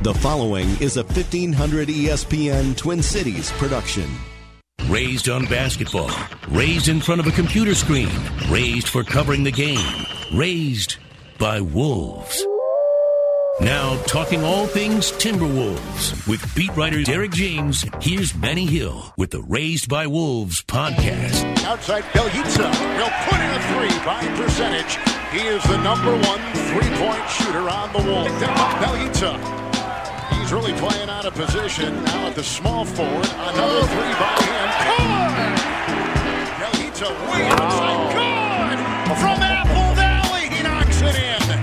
The following is a 1500 ESPN Twin Cities production. Raised on basketball, raised in front of a computer screen, raised for covering the game, raised by wolves. Now talking all things Timberwolves with beat writer Derek James. Here's Manny Hill with the Raised by Wolves podcast. Outside Bjelica will put in a three by percentage. He is the number one three-point shooter on the Wolves. Bjelica. He's really playing out of position now at the small forward. Another three by him. Good! Bjelica way outside. Good! From Apple Valley, he knocks it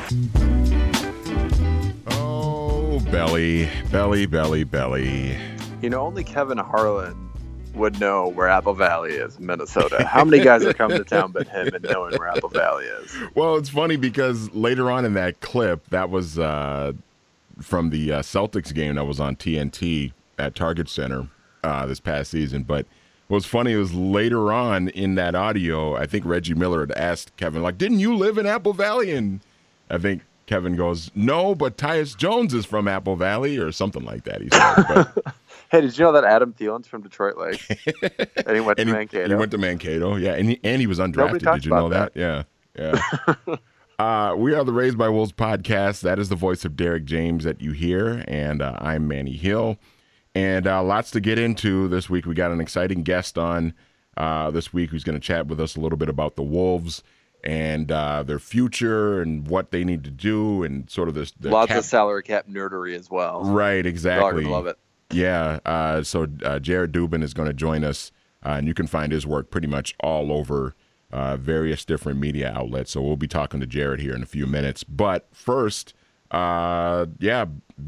in. Oh, belly. You know, only Kevin Harlan would know where Apple Valley is in Minnesota. How many guys have come to town but him and knowing where Apple Valley is? Well, it's funny because later on in that clip, that was from the Celtics game that was on TNT at Target Center this past season. But what was funny was later on in that audio, I think Reggie Miller had asked Kevin, like, didn't you live in Apple Valley? And I think Kevin goes, no, but Tyus Jones is from Apple Valley or something like that, he said. But, hey, did you know that Adam Thielen's from Detroit Lake? And he went to Mankato. He went to Mankato, yeah. And he was undrafted. Did you know that? Yeah. We are the Raised by Wolves podcast. That is the voice of Derek James that you hear, and I'm Manny Hill. And lots to get into this week. We got an exciting guest on this week who's going to chat with us a little bit about the Wolves and their future and what they need to do and sort of this. Lots of salary cap nerdery as well. Right, exactly. Love it. Yeah, so Jared Dubin is going to join us, and you can find his work pretty much all over various different media outlets. So we'll be talking to Jared here in a few minutes. But first, Nemanja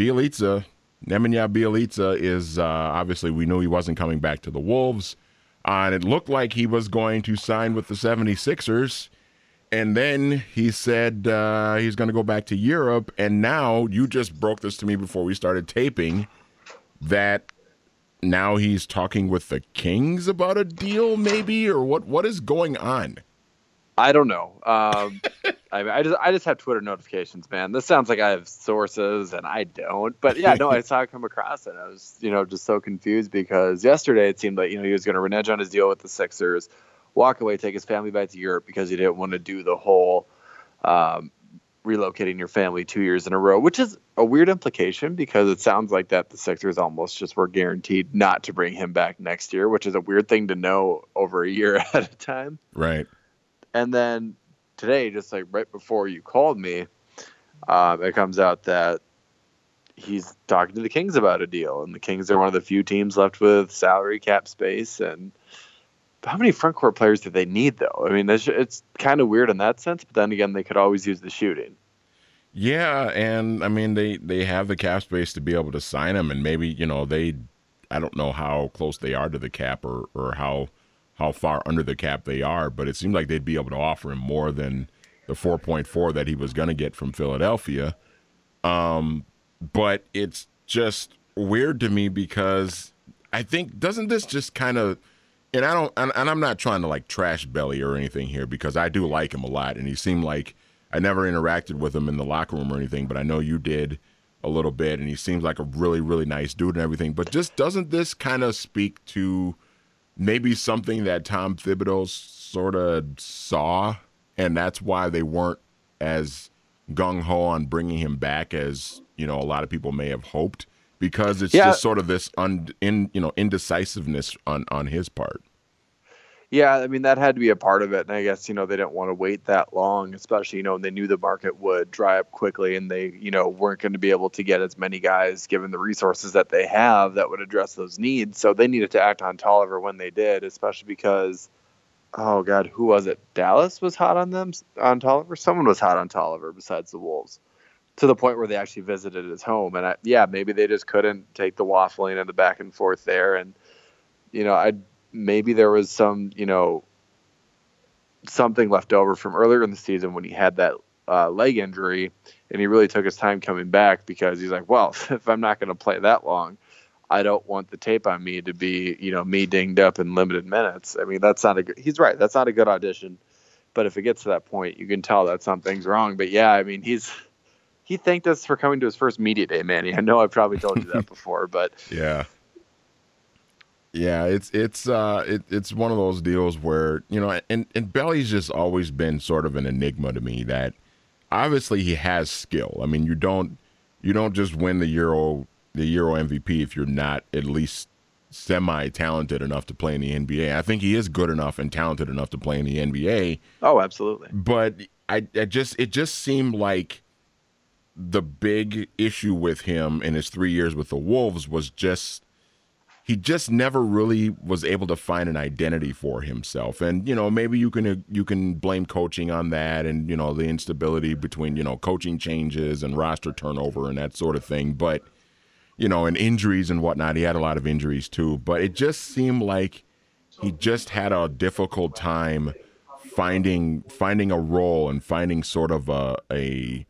Bjelica is obviously, we knew he wasn't coming back to the Wolves, and it looked like he was going to sign with the 76ers. And then he said he's going to go back to Europe. And now you just broke this to me before we started taping that now he's talking with the Kings about a deal, maybe, or what is going on? I don't know. I just have Twitter notifications, man. This sounds like I have sources, and I don't. But yeah, no, I saw it come across, and I was, just so confused because yesterday it seemed like he was going to renege on his deal with the Sixers, walk away, take his family back to Europe because he didn't want to do the whole relocating your family 2 years in a row, which is a weird implication because it sounds like that the Sixers almost just were guaranteed not to bring him back next year, which is a weird thing to know over a year at a time. Right. And then today, just like right before you called me, it comes out that he's talking to the Kings about a deal, and the Kings are one of the few teams left with salary cap space. And how many front court players do they need, though? I mean, it's kind of weird in that sense, but then again, they could always use the shooting. Yeah, and I mean, they have the cap space to be able to sign him, and maybe, I don't know how close they are to the cap or how far under the cap they are, but it seemed like they'd be able to offer him more than the 4.4 that he was going to get from Philadelphia. But it's just weird to me because I think, doesn't this just kind of, and I'm not trying to like trash Belly or anything here because I do like him a lot, and he seemed like, I never interacted with him in the locker room or anything, but I know you did a little bit, and he seems like a really, really nice dude and everything. But just doesn't this kind of speak to maybe something that Tom Thibodeau sort of saw, and that's why they weren't as gung-ho on bringing him back as, a lot of people may have hoped, because it's just sort of this indecisiveness on his part. Yeah, I mean, that had to be a part of it, and I guess, they didn't want to wait that long, especially, when they knew the market would dry up quickly, and they, weren't going to be able to get as many guys, given the resources that they have, that would address those needs. So they needed to act on Tolliver when they did, especially because, oh, God, who was it? Dallas was hot on them, on Tolliver? Someone was hot on Tolliver besides the Wolves, to the point where they actually visited his home. And, maybe they just couldn't take the waffling and the back and forth there. And, maybe there was some, something left over from earlier in the season when he had that leg injury, and he really took his time coming back because he's like, well, if I'm not going to play that long, I don't want the tape on me to be, me dinged up in limited minutes. I mean, he's right. That's not a good audition. But if it gets to that point, you can tell that something's wrong. But yeah, I mean, he's he thanked us for coming to his first media day, Manny. I know I've probably told you that before, but yeah. Yeah, it's one of those deals where, you know, and Belly's just always been sort of an enigma to me. That obviously he has skill. I mean, you don't just win the Euro MVP if you're not at least semi-talented enough to play in the NBA. I think he is good enough and talented enough to play in the NBA. Oh, absolutely. But it just seemed like the big issue with him in his 3 years with the Wolves was he just never really was able to find an identity for himself. And, you know, maybe you can blame coaching on that and, you know, the instability between, you know, coaching changes and roster turnover and that sort of thing. But, you know, and injuries and whatnot. He had a lot of injuries too. But it just seemed like he just had a difficult time finding a role and finding sort of a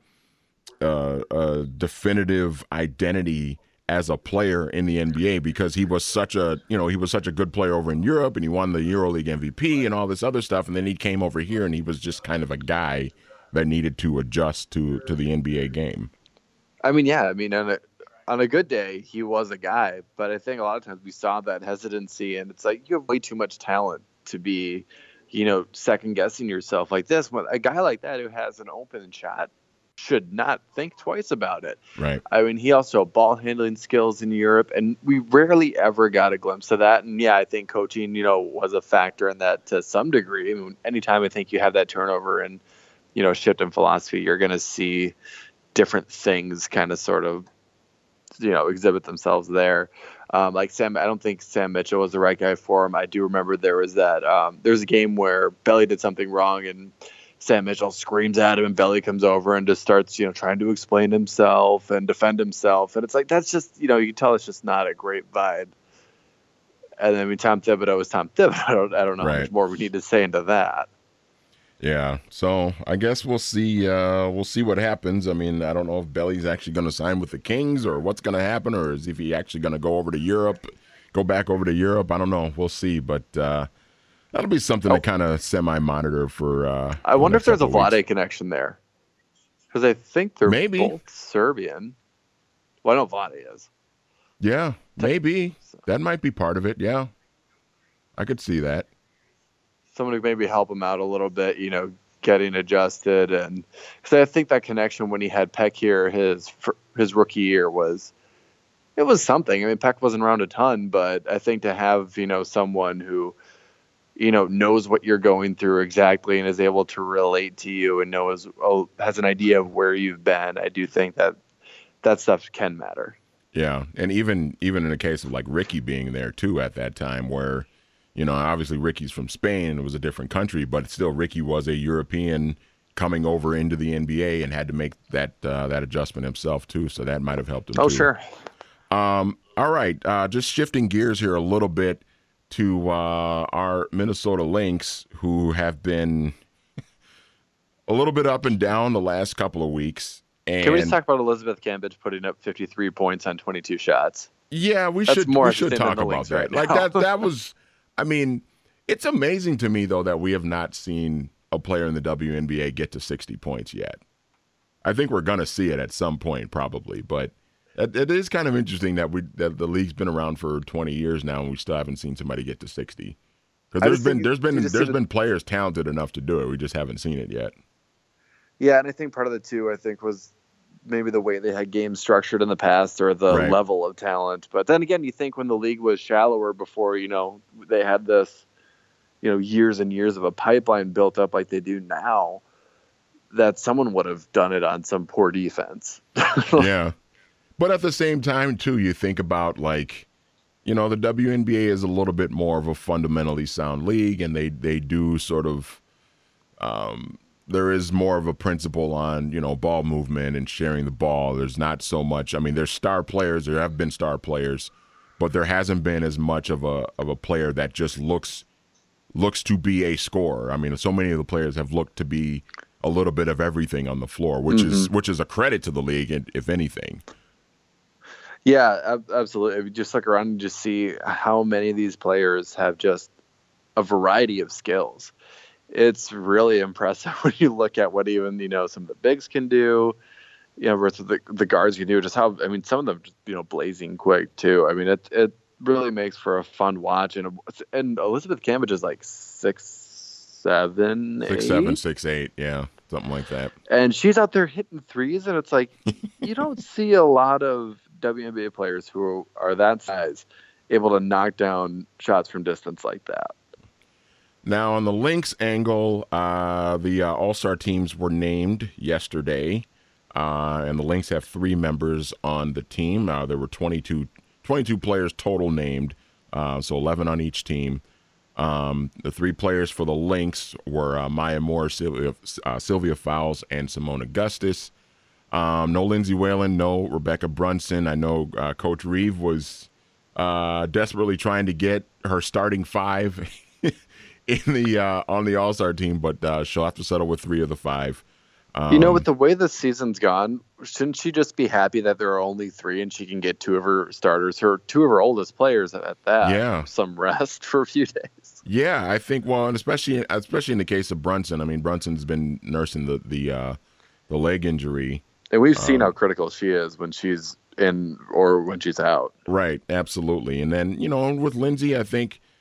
definitive identity as a player in the NBA, because he was such a good player over in Europe, and he won the EuroLeague MVP and all this other stuff, and then he came over here and he was just kind of a guy that needed to adjust to the NBA game. I mean, yeah, on a good day he was a guy, but I think a lot of times we saw that hesitancy, and it's like you have way too much talent to be, you know, second guessing yourself like this. When a guy like that who has an open shot should not think twice about it. Right. I mean, he also had ball handling skills in Europe, and we rarely ever got a glimpse of that. And yeah, I think coaching, you know, was a factor in that to some degree. I mean, anytime I think you have that turnover and, you know, shift in philosophy, you're going to see different things kind of sort of, you know, exhibit themselves there. Like Sam, I don't think Sam Mitchell was the right guy for him. I do remember there was there's a game where Belly did something wrong and Sam Mitchell screams at him, and Belly comes over and just starts, you know, trying to explain himself and defend himself. And it's like, that's just, you know, you can tell it's just not a great vibe. And then, I mean, Tom Thibodeau is Tom Thibodeau. I don't know how much more we need to say into that. Yeah. So I guess we'll see. We'll see what happens. I mean, I don't know if Belly's actually going to sign with the Kings or what's going to happen, or is if he actually going to go back over to Europe. I don't know. We'll see. But, that'll be something to kind of semi-monitor for. I wonder if there's a Vlade connection there, because I think they're both Serbian. Well, I know Vlade is. Yeah, maybe that might be part of it. Yeah, I could see that. Someone who maybe help him out a little bit, you know, getting adjusted, and because I think that connection when he had Peck here, his rookie year was something. I mean, Peck wasn't around a ton, but I think to have, you know, someone who, you know, knows what you're going through exactly and is able to relate to you and has an idea of where you've been. I do think that stuff can matter. Yeah. And even in the case of like Ricky being there too at that time, where, you know, obviously Ricky's from Spain and it was a different country, but still Ricky was a European coming over into the NBA and had to make that adjustment himself too. So that might have helped him. Oh, too. sure. All right. Just shifting gears here a little bit to our Minnesota Lynx, who have been a little bit up and down the last couple of weeks. And can we just talk about Elizabeth Cambage putting up 53 points on 22 shots? Yeah, we should talk about that. Right, like that was, I mean, it's amazing to me though that we have not seen a player in the WNBA get to 60 points yet. I think we're gonna see it at some point probably, but it is kind of interesting that the league's been around for 20 years now, and we still haven't seen somebody get to 60. Because there's been players talented enough to do it. We just haven't seen it yet. Yeah, and I think part of it too, I think, was maybe the way they had games structured in the past or the level of talent. But then again, you think when the league was shallower before, you know, they had this, you know, years and years of a pipeline built up like they do now, that someone would have done it on some poor defense. Yeah. But at the same time, too, you think about, like, you know, the WNBA is a little bit more of a fundamentally sound league, and they do sort of there is more of a principle on, you know, ball movement and sharing the ball. There's not so much. I mean, there's star players. There have been star players, but there hasn't been as much of a player that just looks to be a scorer. I mean, so many of the players have looked to be a little bit of everything on the floor, which is a credit to the league, if anything. Yeah, absolutely. If you just look around and just see how many of these players have just a variety of skills. It's really impressive when you look at what even, you know, some of the bigs can do. versus the guards you do, just how, I mean, some of them just, blazing quick too. I mean, it really makes for a fun watch. And Elizabeth Cambage is like 6'7", 6'7", 6'8", yeah, something like that. And she's out there hitting threes, and it's like you don't see a lot of WNBA players who are that size able to knock down shots from distance like that. Now, on the Lynx angle, the All-Star teams were named yesterday, and the Lynx have 3 members on the team. There were 22 players total named, so 11 on each team. The 3 players for the Lynx were Maya Moore, Sylvia Fowles, and Simone Augustus. No Lindsay Whalen, no Rebecca Brunson. I know Coach Reeve was desperately trying to get her starting 5 on the All-Star team, but she'll have to settle with 3 of the 5. With the way the season's gone, shouldn't she just be happy that there are only 3 and she can get 2 of her starters, 2 of her oldest players at that, some rest for a few days? Yeah, I think, well, and especially in the case of Brunson. I mean, Brunson's been nursing the leg injury. And we've seen how critical she is when she's in or when she's out. Right, absolutely. And then, with Lindsay, I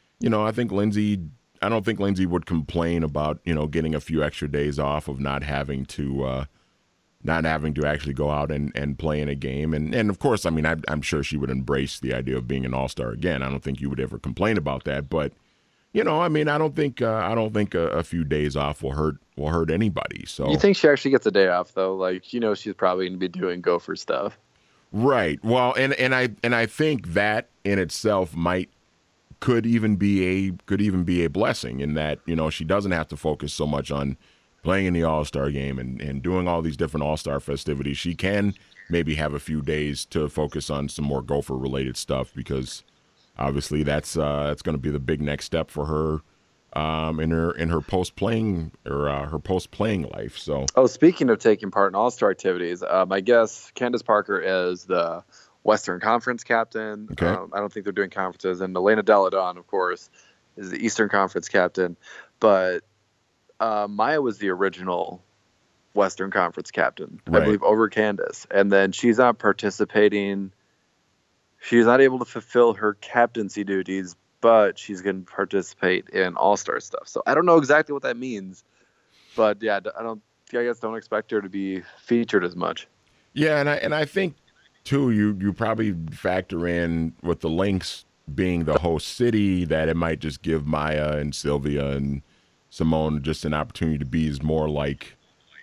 don't think Lindsay would complain about, getting a few extra days off of not having to actually go out and play in a game. And of course, I mean, I'm sure she would embrace the idea of being an All-Star again. I don't think you would ever complain about that. But, I mean, I don't think a few days off will hurt anybody. So you think she actually gets a day off though? Like, she's probably going to be doing Gopher stuff. Right. Well, and I think that in itself could even be a blessing in that, she doesn't have to focus so much on playing in the All-Star game and doing all these different All-Star festivities. She can maybe have a few days to focus on some more Gopher-related stuff because obviously that's going to be the big next step for her in her post-playing life. So. Oh, speaking of taking part in All-Star activities, I guess Candace Parker is the Western Conference captain. Okay. I don't think they're doing conferences. And Elena Deladon, of course, is the Eastern Conference captain. But Maya was the original Western Conference captain, right, I believe, over Candace. And then she's not participating. She's not able to fulfill her captaincy duties, but she's going to participate in All-Star stuff. So I don't know exactly what that means. But, yeah, I guess don't expect her to be featured as much. Yeah, and I think, too, you probably factor in with the Lynx being the host city that it might just give Maya and Sylvia and Simone just an opportunity to be more like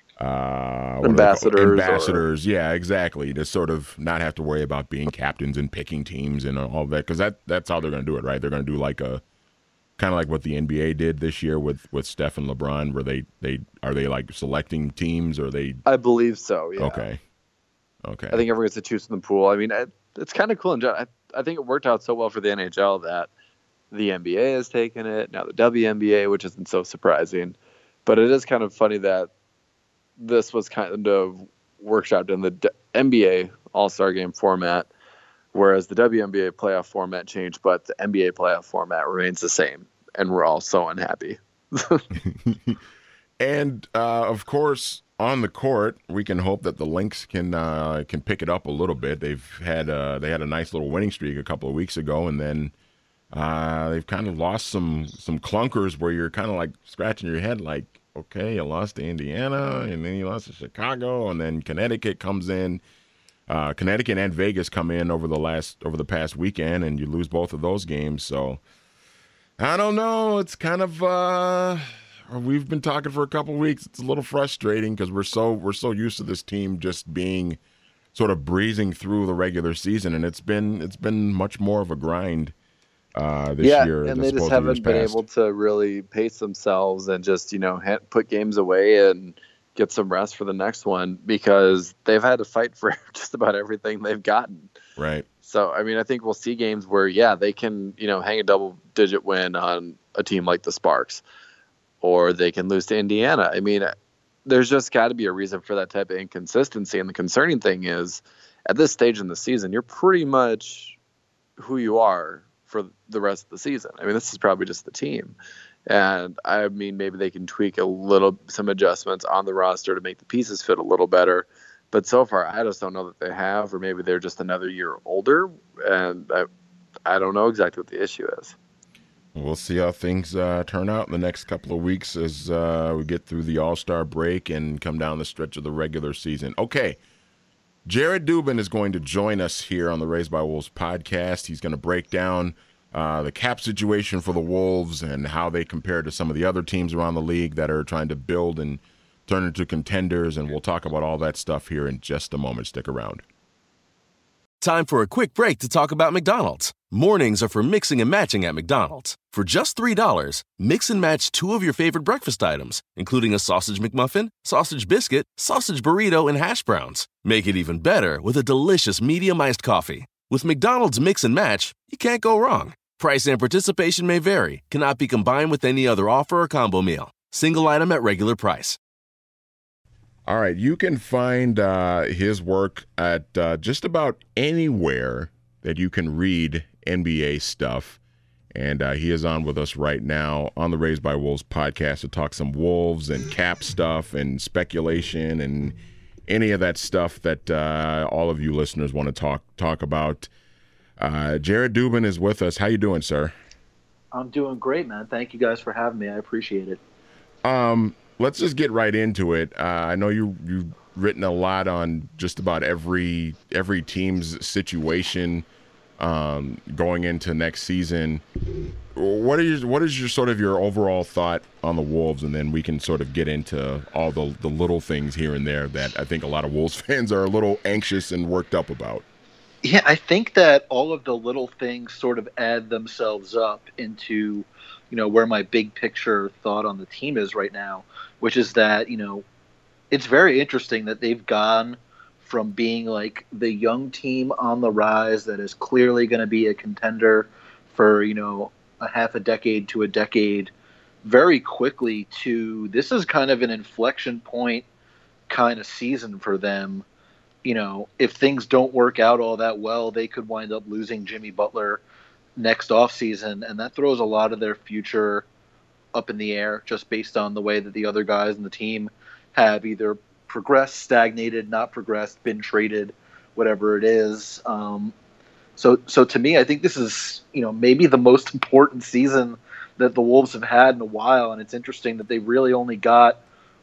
ambassadors. Yeah, exactly. To sort of not have to worry about being captains and picking teams and all that, because that's how they're going to do it, right? They're going to do like a kind of like what the NBA did this year with Steph and LeBron, where they are they like selecting teams, or they? I believe so. Yeah. Okay. I think everyone gets to choose from the pool. I mean, it's kind of cool. And I think it worked out so well for the NHL that the NBA has taken it, now the WNBA, which isn't so surprising. But it is kind of funny that this was kind of workshopped in the NBA All-Star Game format, whereas the WNBA playoff format changed, but the NBA playoff format remains the same. And we're all so unhappy. And, of course, on the court, we can hope that the Lynx can pick it up a little bit. They had a nice little winning streak a couple of weeks ago, and then they've kind of lost some clunkers where you're kind of like scratching your head, like, okay, you lost to Indiana, and then you lost to Chicago, and then Connecticut comes in. Connecticut and Vegas come in over the past weekend, and you lose both of those games. So I don't know. It's kind of. We've been talking for a couple of weeks. It's a little frustrating because we're so used to this team just being sort of breezing through the regular season, and it's been much more of a grind this year. Yeah, and they just haven't been able to really pace themselves and just put games away and get some rest for the next one because they've had to fight for just about everything they've gotten. Right. So I mean, I think we'll see games where they can hang a double-digit win on a team like the Sparks. Or they can lose to Indiana. I mean, there's just got to be a reason for that type of inconsistency. And the concerning thing is, at this stage in the season, you're pretty much who you are for the rest of the season. I mean, this is probably just the team. And I mean, maybe they can tweak some adjustments on the roster to make the pieces fit a little better. But so far, I just don't know that they have, or maybe they're just another year older, and I don't know exactly what the issue is. We'll see how things turn out in the next couple of weeks as we get through the All-Star break and come down the stretch of the regular season. Okay, Jared Dubin is going to join us here on the Raised by Wolves podcast. He's going to break down the cap situation for the Wolves and how they compare to some of the other teams around the league that are trying to build and turn into contenders, and we'll talk about all that stuff here in just a moment. Stick around. Time for a quick break to talk about McDonald's. Mornings are for mixing and matching at McDonald's. For just $3, mix and match 2 of your favorite breakfast items, including a sausage McMuffin, sausage biscuit, sausage burrito, and hash browns. Make it even better with a delicious medium iced coffee. With McDonald's Mix and Match, you can't go wrong. Price and participation may vary. Cannot be combined with any other offer or combo meal. Single item at regular price. All right, you can find his work at just about anywhere that you can read NBA stuff. And he is on with us right now on the Raised by Wolves podcast to talk some Wolves and cap stuff and speculation and any of that stuff that all of you listeners want to talk about. Jared Dubin is with us. How you doing, sir? I'm doing great, man. Thank you guys for having me. I appreciate it. Let's just get right into it. I know you've written a lot on just about every team's situation going into next season. What is your sort of your overall thought on the Wolves, and then we can sort of get into all the little things here and there that I think a lot of Wolves fans are a little anxious and worked up about. Yeah, I think that all of the little things sort of add themselves up into, where my big picture thought on the team is right now, which is that, it's very interesting that they've gone from being like the young team on the rise that is clearly going to be a contender for, a half a decade to a decade very quickly to this is kind of an inflection point kind of season for them. If things don't work out all that well, they could wind up losing Jimmy Butler next offseason, and that throws a lot of their future up in the air just based on the way that the other guys in the team have either progressed, stagnated, not progressed, been traded, whatever it is. So to me, I think this is, maybe the most important season that the Wolves have had in a while, and it's interesting that they really only got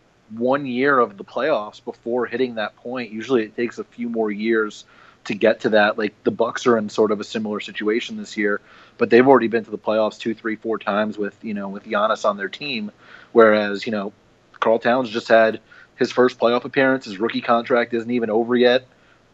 1 year of the playoffs before hitting that point. Usually it takes a few more years to get to that. Like the Bucks are in sort of a similar situation this year, but they've already been to the playoffs 2, 3, 4 times with Giannis on their team. Whereas, Karl Towns just had his first playoff appearance. His rookie contract isn't even over yet.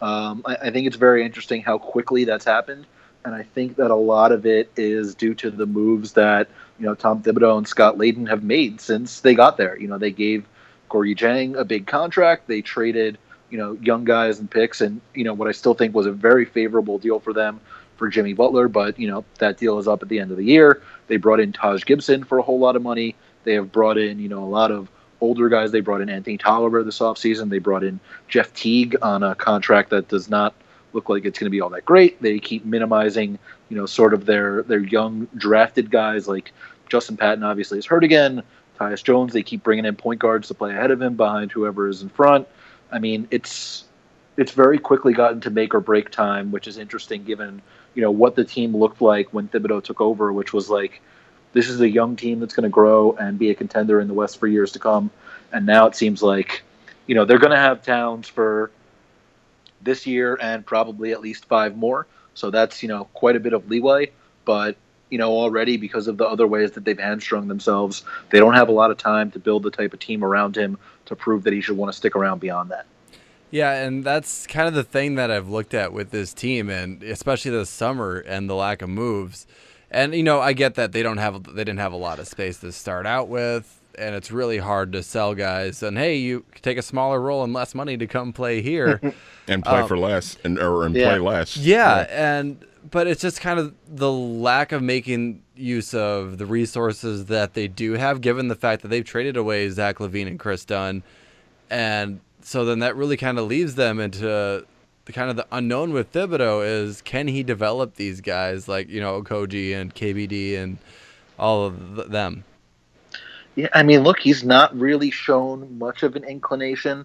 I think it's very interesting how quickly that's happened. And I think that a lot of it is due to the moves that, Tom Thibodeau and Scott Layden have made since they got there. They gave Gorgui Dieng a big contract. They traded, young guys and picks, and what I still think was a very favorable deal for them for Jimmy Butler. But that deal is up at the end of the year. They brought in Taj Gibson for a whole lot of money. They have brought in a lot of older guys. They brought in Anthony Tolliver this offseason. They brought in Jeff Teague on a contract that does not look like it's going to be all that great. They keep minimizing sort of their young drafted guys, like Justin Patton obviously is hurt again. Tyus Jones, they keep bringing in point guards to play ahead of him behind whoever is in front. I mean, it's very quickly gotten to make or break time, which is interesting given, what the team looked like when Thibodeau took over, which was like, this is a young team that's going to grow and be a contender in the West for years to come. And now it seems like, they're going to have Towns for this year and probably at least 5 more. So that's, quite a bit of leeway. But already because of the other ways that they've hamstrung themselves, they don't have a lot of time to build the type of team around him to prove that he should want to stick around beyond that. Yeah, and that's kind of the thing that I've looked at with this team, and especially this summer and the lack of moves. And, I get that they didn't have a lot of space to start out with, and it's really hard to sell guys. And, hey, you take a smaller role and less money to come play here. And play for less, play less. Yeah, but it's just kind of the lack of making use of the resources that they do have, given the fact that they've traded away Zach LaVine and Chris Dunn. And so then that really kind of leaves them into the kind of the unknown with Thibodeau is, can he develop these guys like, Okogie and KBD and all of them? Yeah, I mean, look, he's not really shown much of an inclination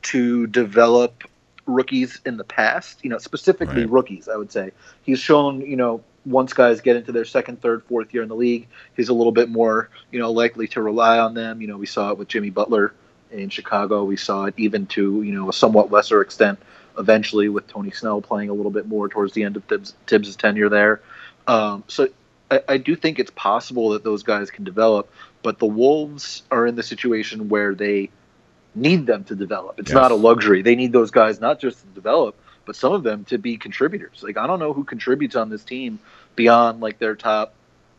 to develop rookies in the past, specifically rookies, I would say. He's shown, once guys get into their second, third, fourth year in the league, he's a little bit more, likely to rely on them. We saw it with Jimmy Butler in Chicago. We saw it even to, a somewhat lesser extent eventually with Tony Snell playing a little bit more towards the end of Tibbs' tenure there. So I do think it's possible that those guys can develop, but the Wolves are in the situation where they need them to develop. It's not a luxury. They need those guys not just to develop, but some of them to be contributors. Like, I don't know who contributes on this team beyond like their top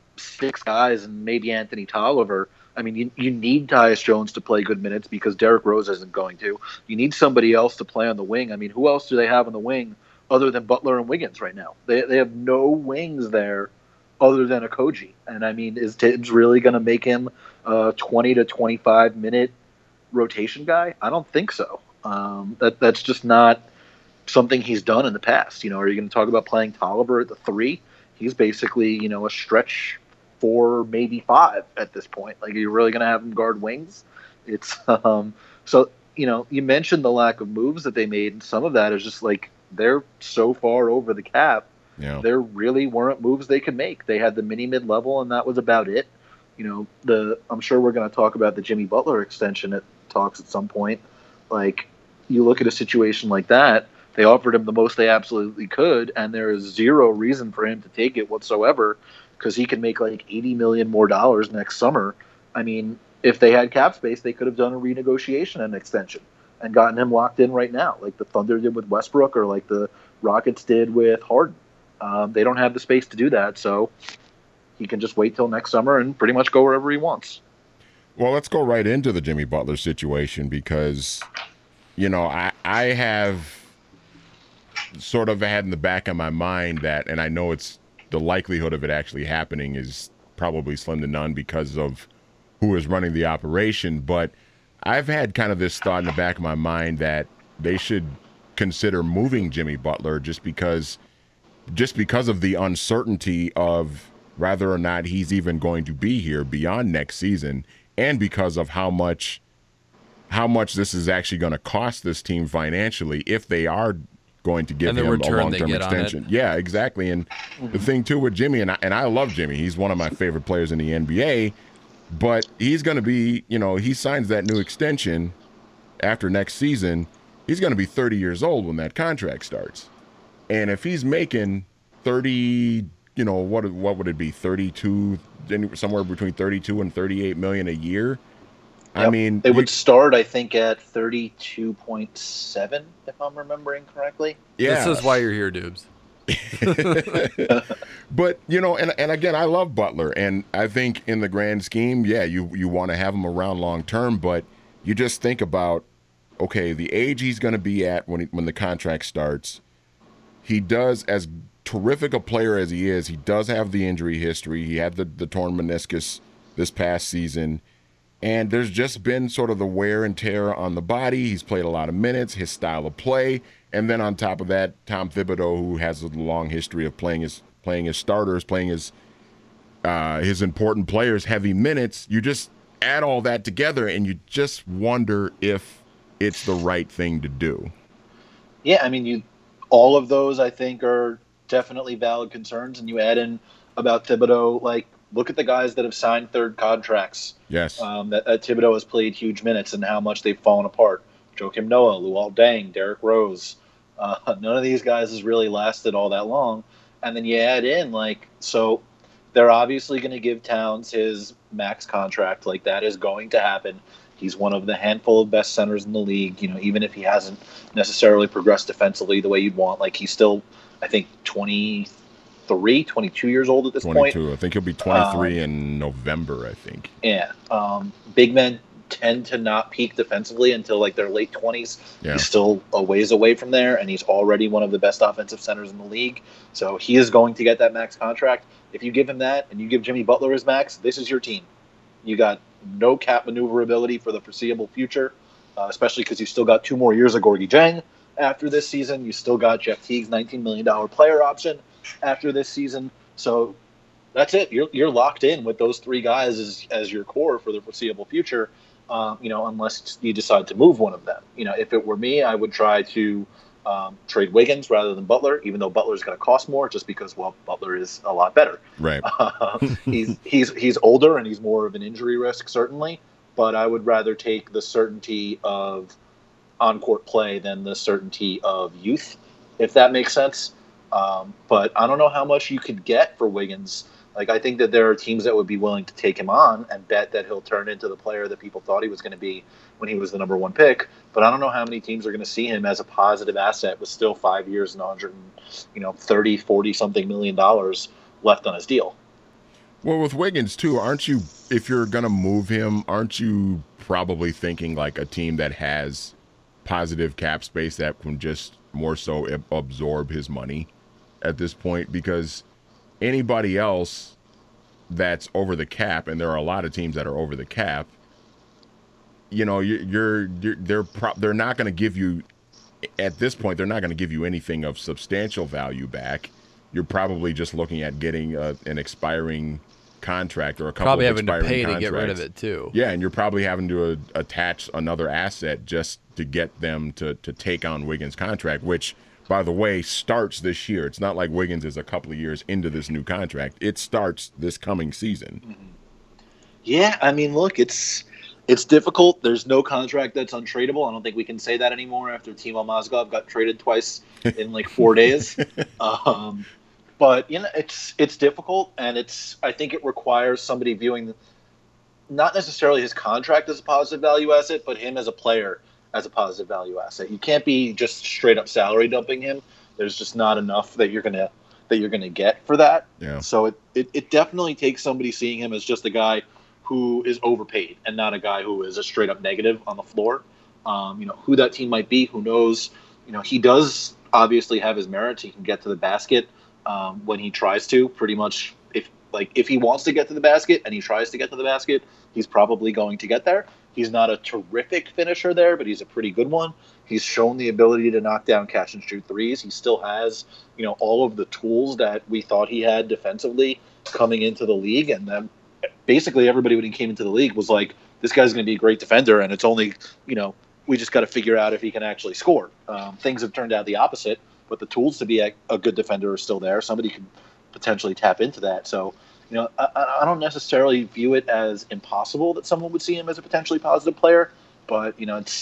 6 guys and maybe Anthony Tolliver. I mean, you need Tyus Jones to play good minutes because Derrick Rose isn't going to. You need somebody else to play on the wing. I mean, who else do they have on the wing other than Butler and Wiggins right now? They have no wings there other than Okogie. And I mean, is Tibbs really going to make him a 20 to 25 minute rotation guy? I don't think so. That's just not something he's done in the past. Are you going to talk about playing Tolliver at the 3? He's basically, a stretch 4, maybe 5 at this point. Like, are you really going to have him guard wings? It's so, you mentioned the lack of moves that they made, and some of that is just like they're so far over the cap. Yeah. There really weren't moves they could make. They had the mid level, and that was about it. I'm sure we're going to talk about the Jimmy Butler extension at talks at some point. Like, you look at a situation like that, they offered him the most they absolutely could, and there is zero reason for him to take it whatsoever because he can make like $80 million more next summer. I mean, if they had cap space, they could have done a renegotiation and extension and gotten him locked in right now, like the Thunder did with Westbrook or like the Rockets did with Harden. They don't have the space to do that, so he can just wait till next summer and pretty much go wherever he wants. Well, let's go right into the Jimmy Butler situation because, I have sort of had in the back of my mind that, and I know it's the likelihood of it actually happening is probably slim to none because of who is running the operation, but I've had kind of this thought in the back of my mind that they should consider moving Jimmy Butler just because of the uncertainty of whether or not he's even going to be here beyond next season, and because of how much this is actually going to cost this team financially if they are going to give him a long-term extension. Yeah, exactly. And the thing too with Jimmy, and I love Jimmy, he's one of my favorite players in the NBA, but he's going to be, he signs that new extension after next season, he's going to be 30 years old when that contract starts. And if he's making 30, what would it be, 32, somewhere between 32 and 38 million a year? Yep. I mean, they would start, I think, at 32.7, if I'm remembering correctly. Yeah. This is why you're here, Dubes. But, and again, I love Butler, and I think in the grand scheme, yeah, you want to have him around long term, but you just think about, okay, the age he's going to be at when the contract starts. He does, as terrific a player as he is, he does have the injury history. He had the torn meniscus this past season. And there's just been sort of the wear and tear on the body. He's played a lot of minutes, his style of play. And then on top of that, Tom Thibodeau, who has a long history of playing his starters, playing his important players heavy minutes. You just add all that together and you just wonder if it's the right thing to do. Yeah, I mean, all of those, I think, are definitely valid concerns. And you add in about Thibodeau, like, look at the guys that have signed third contracts. Yes. That Thibodeau has played huge minutes and how much they've fallen apart. Joakim Noah, Luol Deng, Derrick Rose. None of these guys has really lasted all that long. And then you add in, so they're obviously going to give Towns his max contract. Like, that is going to happen. He's one of the handful of best centers in the league, even if he hasn't necessarily progressed defensively the way you'd want. Like, he's still, I think, 22 years old at this 22. point. I think he'll be 23 in November, I think. Yeah. Big men tend to not peak defensively until their late 20s. Yeah. He's still a ways away from there, and he's already one of the best offensive centers in the league. So he is going to get that max contract. If you give him that and you give Jimmy Butler his max, this is your team. You got no cap maneuverability for the foreseeable future, especially because you still got 2 more years of Gorgui Dieng after this season. You still got Jeff Teague's $19 million player option after this season. So that's it. You're locked in with those 3 guys as your core for the foreseeable future. unless you decide to move one of them. If it were me, I would try to trade Wiggins rather than Butler, even though Butler's going to cost more, just because, well, Butler is a lot better. Right. He's older and he's more of an injury risk, certainly. But I would rather take the certainty of on-court play than the certainty of youth, if that makes sense. But I don't know how much you could get for Wiggins. Like, I think that there are teams that would be willing to take him on and bet that he'll turn into the player that people thought he was going to be when he was the number one pick. But I don't know how many teams are going to see him as a positive asset with still 5 years and 130, 40 something $million left on his deal. Well, with Wiggins too, aren't you, if you're going to move him, aren't you probably thinking like a team that has positive cap space that can just more so absorb his money at this point? Because anybody else that's over the cap, and there are a lot of teams that are over the cap, they're not going to give you, at this point, they're not going to give you anything of substantial value back. You're probably just looking at getting an expiring contract or a couple probably of having to pay contracts. to get rid of it too. Yeah, and you're probably having to attach another asset just to get them to take on Wiggins' contract, which, by the way, starts this year. It's not like Wiggins is a couple of years into this new contract. It starts this coming season. Mm-hmm. Yeah, I mean, look, it's difficult. There's no contract that's untradeable. I don't think we can say that anymore after Timo Mozgov got traded twice in like 4 days. But it's difficult, and I think it requires somebody viewing not necessarily his contract as a positive value asset, but him as a player as a positive value asset. You can't be just straight up salary dumping him. There's just not enough that you're gonna get for that. Yeah. So it definitely takes somebody seeing him as just a guy who is overpaid and not a guy who is a straight up negative on the floor. Who that team might be, who knows? He does obviously have his merits. He can get to the basket when he tries to. Pretty much, if he wants to get to the basket and he tries to get to the basket, he's probably going to get there. He's not a terrific finisher there, but he's a pretty good one. He's shown the ability to knock down catch and shoot threes. He still has, all of the tools that we thought he had defensively coming into the league. And then basically everybody when he came into the league was like, this guy's going to be a great defender. And it's only, we just got to figure out if he can actually score. Things have turned out the opposite, but the tools to be a good defender are still there. Somebody could potentially tap into that. So, I don't necessarily view it as impossible that someone would see him as a potentially positive player, but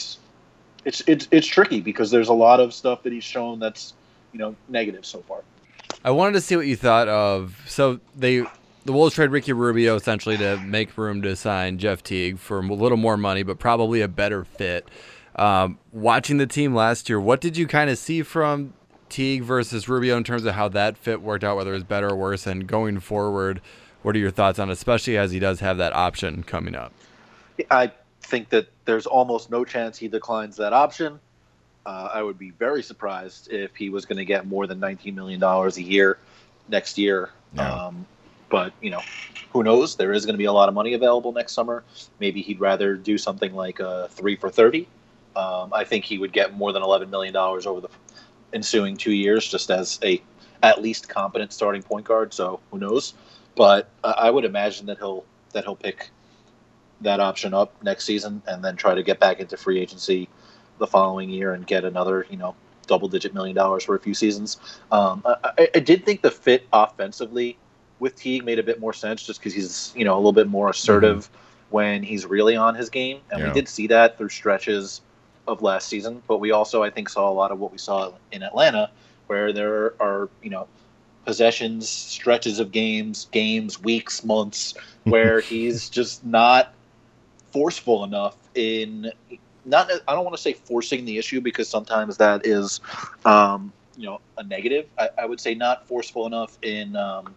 it's tricky because there's a lot of stuff that he's shown that's negative so far. I wanted to see what you thought of. So the Wolves trade Ricky Rubio essentially to make room to sign Jeff Teague for a little more money, but probably a better fit. Watching the team last year, what did you kind of see from Teague versus Rubio in terms of how that fit worked out, whether it was better or worse, and going forward, what are your thoughts on it, especially as he does have that option coming up? I think that there's almost no chance he declines that option. I would be very surprised if he was going to get more than $19 million a year next year. Yeah. But, who knows? There is going to be a lot of money available next summer. Maybe he'd rather do something like a 3 for $30. I think he would get more than $11 million over the ensuing 2 years just as a at least competent starting point guard. So who knows? But I would imagine that he'll pick that option up next season and then try to get back into free agency the following year and get another, double-digit $1 million for a few seasons. I did think the fit offensively with Teague made a bit more sense just because he's, a little bit more assertive when he's really on his game. And we did see that through stretches of last season. But we also, I think, saw a lot of what we saw in Atlanta where there are, possessions, stretches of games, weeks, months, where he's just not forceful enough in I don't want to say forcing the issue because sometimes that is, a negative. I would say not forceful enough in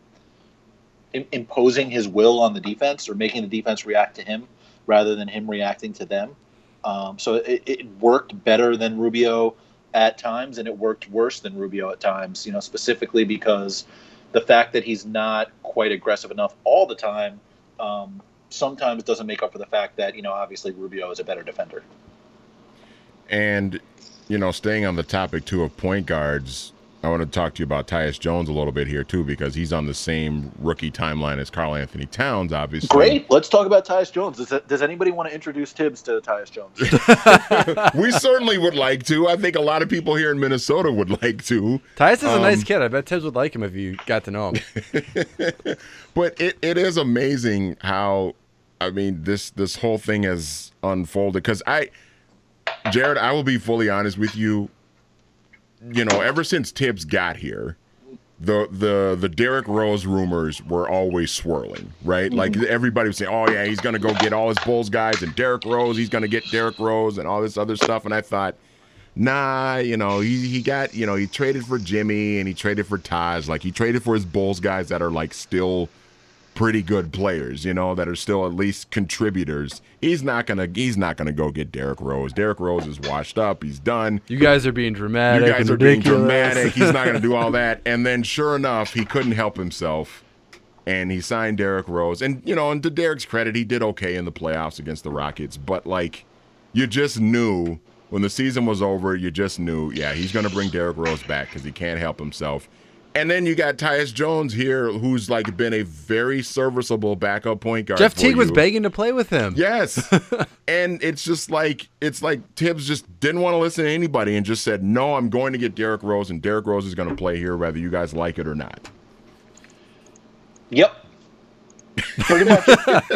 imposing his will on the defense or making the defense react to him rather than him reacting to them. So it worked better than Rubio at times, and it worked worse than Rubio at times, specifically because the fact that he's not quite aggressive enough all the time sometimes doesn't make up for the fact that, obviously Rubio is a better defender. And, staying on the topic, too, of point guards, I want to talk to you about Tyus Jones a little bit here too, because he's on the same rookie timeline as Karl Anthony Towns, obviously. Great. Let's talk about Tyus Jones. Does anybody want to introduce Tibbs to Tyus Jones? We certainly would like to. I think a lot of people here in Minnesota would like to. Tyus is a nice kid. I bet Tibbs would like him if you got to know him. But it is amazing how, I mean, this whole thing has unfolded. Because Jared, I will be fully honest with you. You know, ever since Tibbs got here, the Derrick Rose rumors were always swirling, right? Mm-hmm. Like everybody was saying, "Oh yeah, he's gonna go get all his Bulls guys and Derrick Rose. He's gonna get Derrick Rose and all this other stuff." And I thought, nah, you know, he got, you know, he traded for Jimmy and he traded for Taj. Like he traded for his Bulls guys that are like still pretty good players, you know, that are still at least contributors. He's not gonna go get Derrick Rose. Derrick Rose is washed up. He's done. You guys are being dramatic. You guys are ridiculous. being dramatic. He's not gonna do all that. And then sure enough, he couldn't help himself, and he signed Derrick Rose. And you know, and to Derrick's credit, he did okay in the playoffs against the Rockets. But like, you just knew when the season was over. You just knew, yeah, he's gonna bring Derrick Rose back because he can't help himself. And then you got Tyus Jones here, who's like been a very serviceable backup point guard. Jeff Teague was begging to play with him. Yes. And it's like Tibbs just didn't want to listen to anybody and just said, no, I'm going to get Derrick Rose, and Derrick Rose is going to play here whether you guys like it or not. Yep. Pretty much.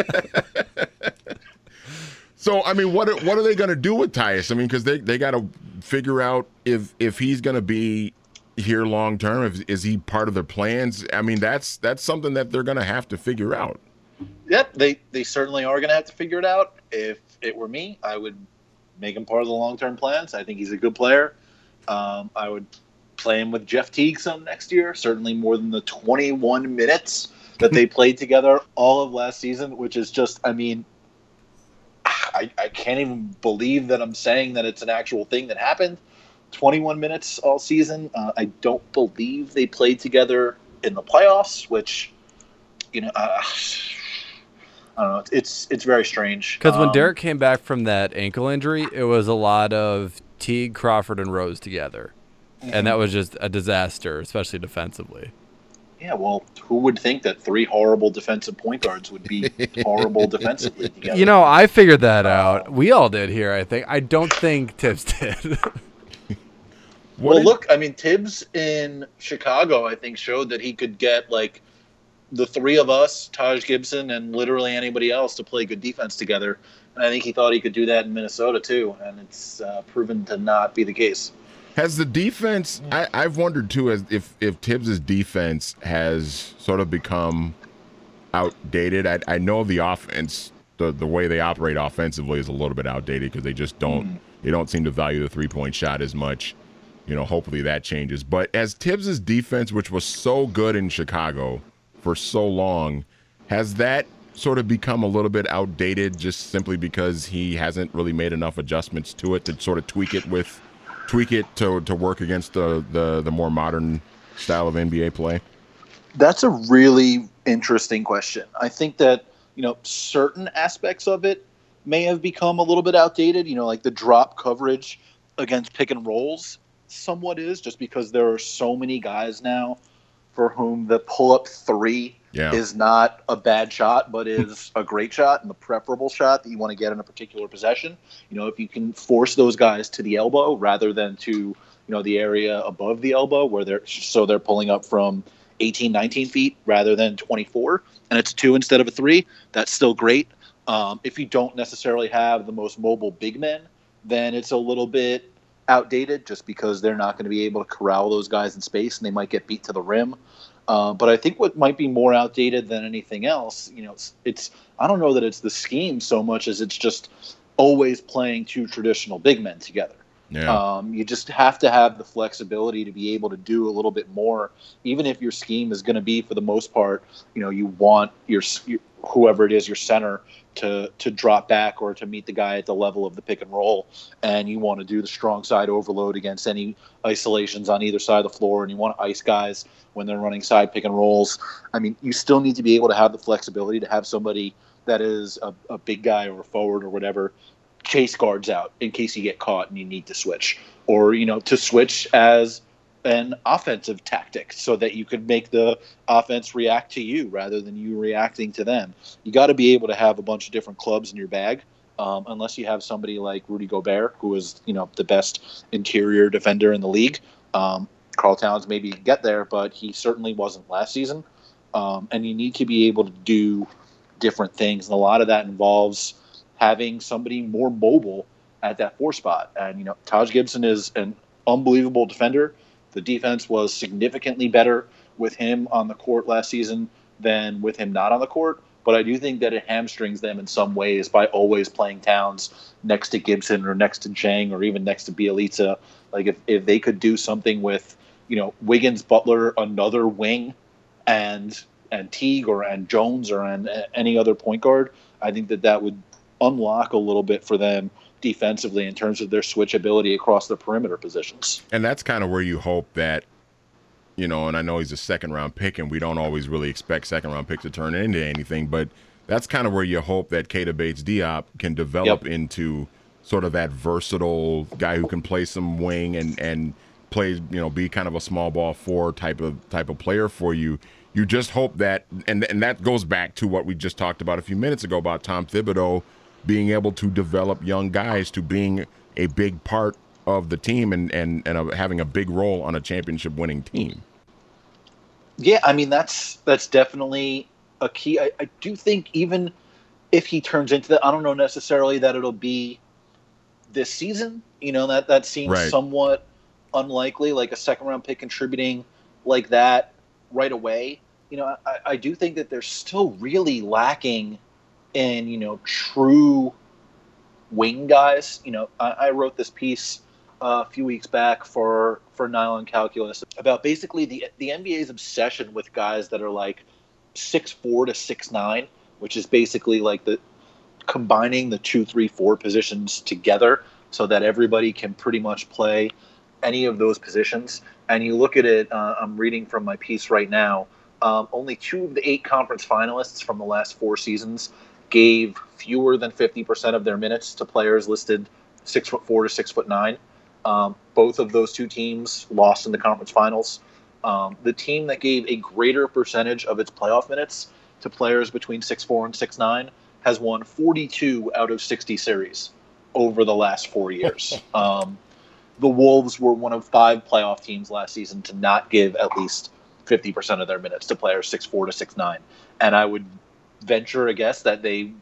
So, I mean, what are they going to do with Tyus? I mean, because they got to figure out if he's going to be here long term. Is he part of their plans? I mean, that's something that they're going to have to figure out. Yep, they certainly are going to have to figure it out. If it were me, I would make him part of the long-term plans. I think he's a good player. I would play him with Jeff Teague some next year, certainly more than the 21 minutes that they played together all of last season, which is just, I mean, I can't even believe that I'm saying that it's an actual thing that happened. 21 minutes all season. I don't believe they played together in the playoffs, which, you know, I don't know. It's very strange. Because when Derrick came back from that ankle injury, it was a lot of Teague, Crawford, and Rose together. Mm-hmm. And that was just a disaster, especially defensively. Yeah, well, who would think that three horrible defensive point guards would be horrible defensively together? You know, I figured that out. We all did here, I think. I don't think Tibbs did. Well, look, I mean, Tibbs in Chicago, I think, showed that he could get, like, the three of us, Taj Gibson, and literally anybody else to play good defense together. And I think he thought he could do that in Minnesota, too. And it's proven to not be the case. Has the defense – I've wondered, too, if Tibbs' defense has sort of become outdated. I know the offense, the way they operate offensively is a little bit outdated because they just don't they don't seem to value the three-point shot as much. You know, hopefully that changes. But as Tibbs' defense, which was so good in Chicago for so long, has that sort of become a little bit outdated just simply because he hasn't really made enough adjustments to it to sort of tweak it to work against the more modern style of NBA play? That's a really interesting question. I think that, you know, certain aspects of it may have become a little bit outdated, you know, like the drop coverage against pick and rolls somewhat is, just because there are so many guys now for whom the pull-up three is not a bad shot, but is a great shot and the preferable shot that you want to get in a particular possession. You know, if you can force those guys to the elbow rather than to, you know, the area above the elbow where they're pulling up from 18, 19 feet rather than 24, and it's a 2 instead of a 3, that's still great. If you don't necessarily have the most mobile big men, then it's a little bit outdated just because they're not going to be able to corral those guys in space and they might get beat to the rim. But I think what might be more outdated than anything else, you know, it's I don't know that it's the scheme so much as it's just always playing two traditional big men together. Yeah. You just have to have the flexibility to be able to do a little bit more, even if your scheme is going to be, for the most part, you know, you want your whoever it is, your center, to drop back or to meet the guy at the level of the pick and roll, and you want to do the strong side overload against any isolations on either side of the floor, and you want to ice guys when they're running side pick and rolls. I mean, you still need to be able to have the flexibility to have somebody that is a big guy or a forward or whatever chase guards out in case you get caught and you need to switch, or, you know, to switch as an offensive tactic so that you could make the offense react to you rather than you reacting to them. You got to be able to have a bunch of different clubs in your bag, unless you have somebody like Rudy Gobert, who is, the best interior defender in the league. Karl Towns maybe get there, but he certainly wasn't last season. And you need to be able to do different things. And a lot of that involves having somebody more mobile at that 4 spot. And, Taj Gibson is an unbelievable defender. The defense was significantly better with him on the court last season than with him not on the court. But I do think that it hamstrings them in some ways by always playing Towns next to Gibson or next to Jang or even next to Bjelica. Like if they could do something with, Wiggins, Butler, another wing, and Teague and Jones or any other point guard, I think that would unlock a little bit for them defensively in terms of their switchability across the perimeter positions. And that's kind of where you hope that, and I know he's a second-round pick, and we don't always really expect second-round picks to turn into anything, but that's kind of where you hope that Keita Bates-Diop can develop into sort of that versatile guy who can play some wing and play, be kind of a small ball 4 type of player for you. You just hope that, and that goes back to what we just talked about a few minutes ago about Tom Thibodeau being able to develop young guys to being a big part of the team and having a big role on a championship-winning team. Yeah, I mean, that's definitely a key. I do think even if he turns into that, I don't know necessarily that it'll be this season. That seems somewhat unlikely, like a second-round pick contributing like that right away. I do think that they're still really lacking in, true wing guys. I wrote this piece a few weeks back for Nylon Calculus about basically the NBA's obsession with guys that are like 6'4" to 6'9", which is basically like the combining the 2, 3, 4 positions together so that everybody can pretty much play any of those positions. And you look at it, I'm reading from my piece right now, only 2 of the 8 conference finalists from the last 4 seasons gave fewer than 50% of their minutes to players listed 6'4" to 6'9". Both of those 2 teams lost in the conference finals. The team that gave a greater percentage of its playoff minutes to players between 6'4" and 6'9" has won 42 out of 60 series over the last 4 years. The Wolves were one of 5 playoff teams last season to not give at least 50% of their minutes to players 6'4" to 6'9". And I would venture a guess that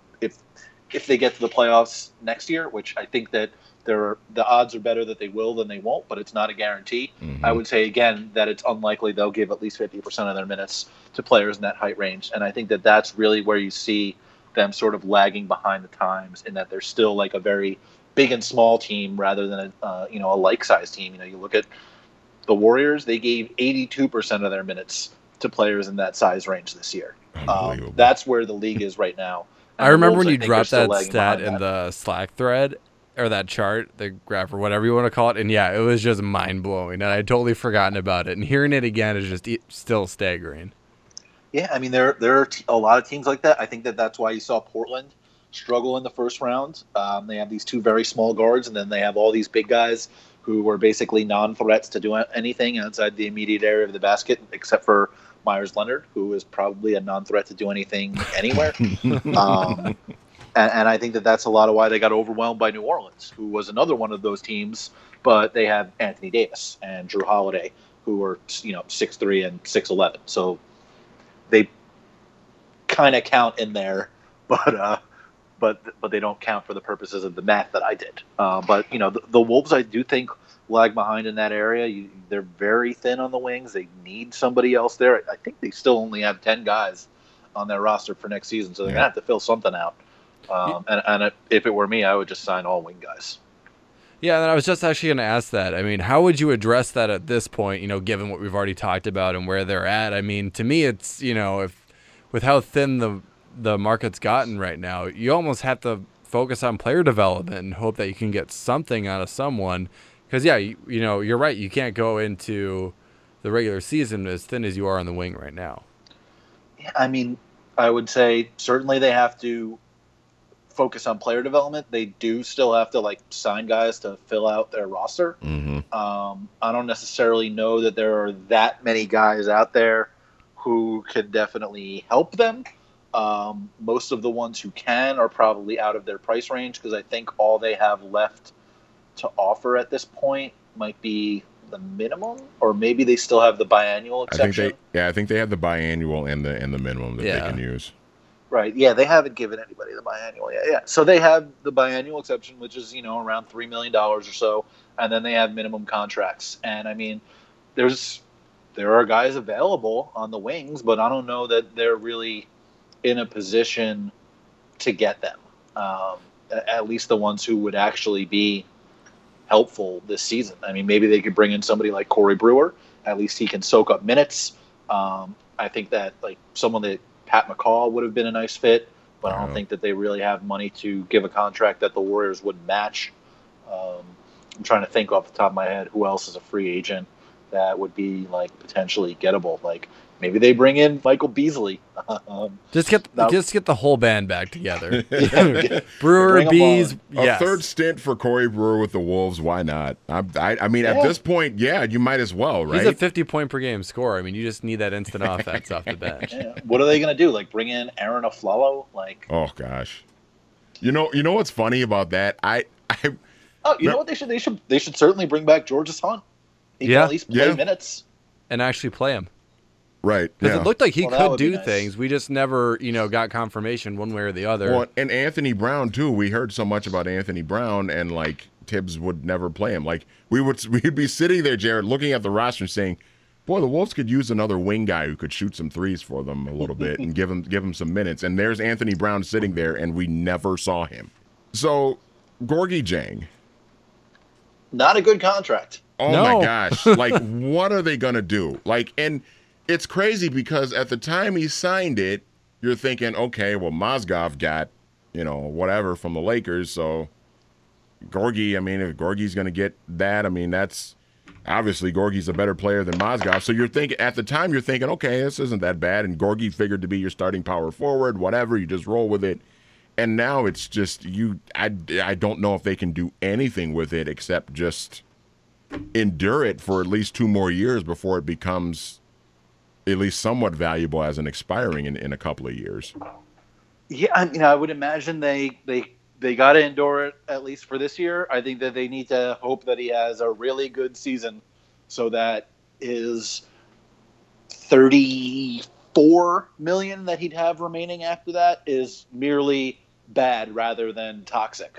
if they get to the playoffs next year, which I think that the odds are better that they will than they won't, but it's not a guarantee. Mm-hmm. I would say, again, that it's unlikely they'll give at least 50% of their minutes to players in that height range. And I think that that's really where you see them sort of lagging behind the times in that they're still like a very big and small team rather than a like-sized team. You look at the Warriors, they gave 82% of their minutes to players in that size range this year. That's where the league is right now. And I remember when you dropped that stat in the Slack thread, or that chart, the graph, or whatever you want to call it, and yeah, it was just mind-blowing, and I'd totally forgotten about it, and hearing it again is just still staggering. Yeah, I mean, there are a lot of teams like that. I think that's why you saw Portland struggle in the first round. They have these 2 very small guards, and then they have all these big guys who were basically non-threats to do anything outside the immediate area of the basket, except for Myers Leonard, who is probably a non-threat to do anything anywhere. And I think that's a lot of why they got overwhelmed by New Orleans, who was another one of those teams, but they have Anthony Davis and Drew Holiday, who are 6'3" and 6'11". So they kind of count in there, but they don't count for the purposes of the math that I did. But the Wolves, I do think, lag behind in that area. They're very thin on the wings. They need somebody else there. I think they still only have 10 guys on their roster for next season, so they're gonna have to fill something out. And if it were me, I would just sign all wing guys. Yeah, and I was just actually going to ask that. I mean, how would you address that at this point, given what we've already talked about and where they're at? I mean, to me, it's, if with how thin the market's gotten right now, you almost have to focus on player development and hope that you can get something out of someone. Because, yeah, you're right. You can't go into the regular season as thin as you are on the wing right now. Yeah, I mean, I would say certainly they have to focus on player development, they do still have to like sign guys to fill out their roster. Mm-hmm. I don't necessarily know that there are that many guys out there who could definitely help them. Most of the ones who can are probably out of their price range because I think all they have left to offer at this point might be the minimum, or maybe they still have the biannual exception. I think they have the biannual and the minimum that they can use. Right. Yeah, they haven't given anybody the biannual yet. Yeah. So they have the biannual exception, which is, around $3 million or so, and then they have minimum contracts. And I mean, there are guys available on the wings, but I don't know that they're really in a position to get them. At least the ones who would actually be helpful this season. I mean, maybe they could bring in somebody like Corey Brewer. At least he can soak up minutes. I think that like someone that Pat McCall would have been a nice fit, but I don't think that they really have money to give a contract that the Warriors would match. I'm trying to think off the top of my head who else is a free agent that would be like potentially gettable. Like maybe they bring in Michael Beasley. Just get the whole band back together. Yeah, Brewer, Bees, a third stint for Corey Brewer with the Wolves. Why not? I mean, at this point, you might as well, right? He's a 50-point per game scorer. I mean, you just need that instant offense off the bench. Yeah. What are they going to do? Like bring in Aaron Aflalo? Like, oh gosh, you know what's funny about that? You know what they should certainly bring back Georges Hunt. He can at least play minutes and actually play him. Right. Because it looked like he could do things. We just never, got confirmation one way or the other. Well, and Anthony Brown, too. We heard so much about Anthony Brown, and, like, Tibbs would never play him. Like, we'd be sitting there, Jared, looking at the roster and saying, boy, the Wolves could use another wing guy who could shoot some threes for them a little bit and give him some minutes. And there's Anthony Brown sitting there, and we never saw him. So, Gorgui Dieng. Not a good contract. Oh, my gosh. Like, what are they going to do? Like, and it's crazy because at the time he signed it, you're thinking, okay, well, Mozgov got, whatever from the Lakers. So, Gorgui, I mean, if Gorguy's going to get that, I mean, that's obviously Gorguy's a better player than Mozgov. So you're thinking, at the time, you're thinking, okay, this isn't that bad. And Gorgui figured to be your starting power forward, whatever. You just roll with it. And now it's just, I don't know if they can do anything with it except just endure it for at least 2 more years before it becomes at least somewhat valuable as an expiring in a couple of years. Yeah, I would imagine they got to endure it at least for this year. I think that they need to hope that he has a really good season so that his $34 million that he'd have remaining after that is merely bad rather than toxic.